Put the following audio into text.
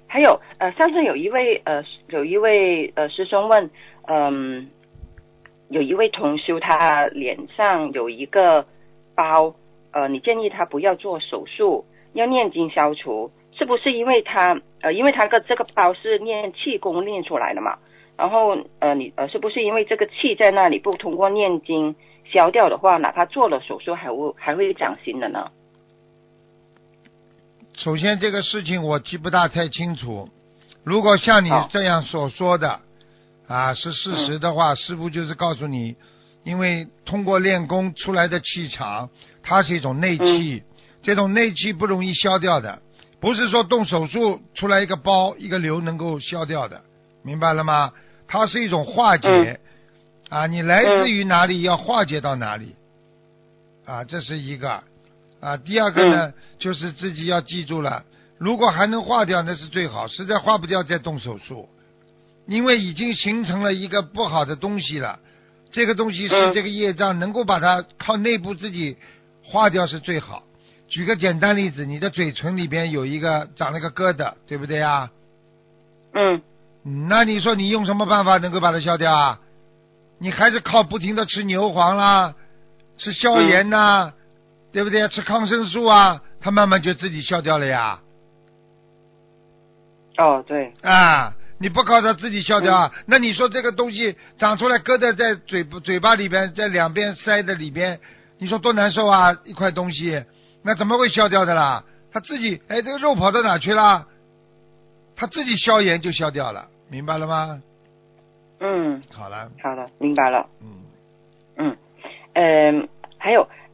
还有上次有一位师兄问，有一位同修他脸上有一个包，你建议他不要做手术，要念经消除，是不是因为他这个包是念气功念出来的嘛？然后你是不是因为这个气在那里不通过念经消掉的话，哪怕做了手术还会长新的呢？ 首先这个事情我记不大太清楚，如果像你这样所说的是事实的话，师父就是告诉你，因为通过练功出来的气场，它是一种内气，这种内气不容易消掉的，不是说动手术出来一个包一个瘤能够消掉的，明白了吗？它是一种化解你来自于哪里要化解到哪里这是一个第二个呢就是自己要记住了，如果还能化掉那是最好，实在化不掉再动手术，因为已经形成了一个不好的东西了，这个东西是这个业障，能够把它靠内部自己化掉是最好。举个简单例子，你的嘴唇里边有一个长了个疙瘩，对不对啊？那你说你用什么办法能够把它消掉啊？你还是靠不停的吃牛黄啦，吃消炎呐对不对？吃抗生素它慢慢就自己消掉了呀。 对你不靠它自己消掉那你说这个东西长出来疙瘩在嘴巴里边，在两边塞的里边，你说多难受一块东西，那怎么会消掉的啦？它自己这个肉跑到哪去了？它自己消炎就消掉了，明白了吗？好了， 明白了。还有